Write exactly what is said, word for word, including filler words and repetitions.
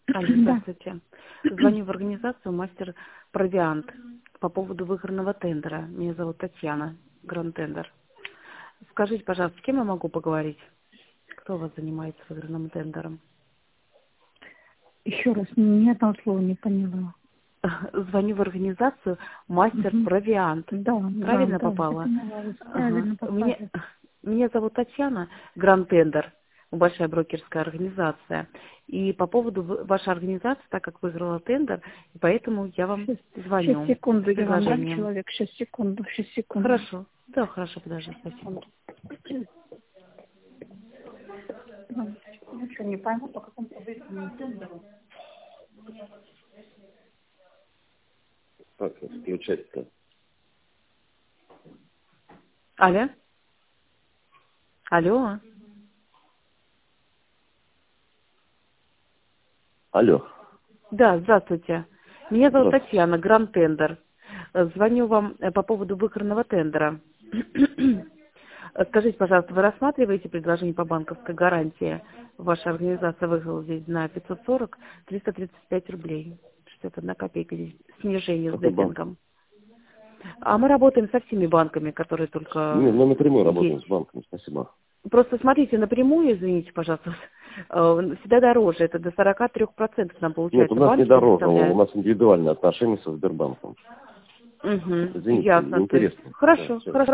Алло, Да. здравствуйте. Звоню в организацию «Мастер Провиант» по поводу выигранного тендера. Меня зовут Татьяна, Гранд-тендер. Скажите, пожалуйста, с кем я могу поговорить? Кто у вас занимается выигранным тендером? Еще раз, ни одного слова не поняла. Звоню в организацию «Мастер Мгм. Провиант». Да, да, Правильно да, я попала? поняла вас. Ага. Правильно Меня, попали. меня зовут Татьяна, Гранд-тендер, большая брокерская организация. И по поводу в- вашей организации, так как выиграла тендер, и поэтому я вам Сейчас, сейчас звоню секунду, с я вам дам предложением. человек. Сейчас секунду, сейчас секунду. Хорошо. Да, хорошо, подожди, спасибо. Ну, что, не пойму, по какому выигранному тендеру. Как включать-то? Алло? Алло? Алло. Да, здравствуйте. Меня зовут Здравствуйте. Татьяна, Гранд-тендер. Э, Звоню вам э, по поводу выигранного тендера. Э, Скажите, пожалуйста, вы рассматриваете предложение по банковской гарантии? Ваша организация выиграла здесь на пятьсот сорок триста тридцать пять рублей. шестьдесят одна копейка здесь снижение с Какой банк? деппингом. А мы работаем со всеми банками, которые только Не, мы напрямую работаем есть. с банком, спасибо. Просто смотрите, напрямую, извините, пожалуйста, э, всегда дороже. Это до сорок три процента нам Нет, у получается. нас не Банки дорого, у предоставляют. нас индивидуальные отношения со Сбербанком. Угу, Извините, ясно. То есть, неинтересно. Да, хорошо, всё. хорошо.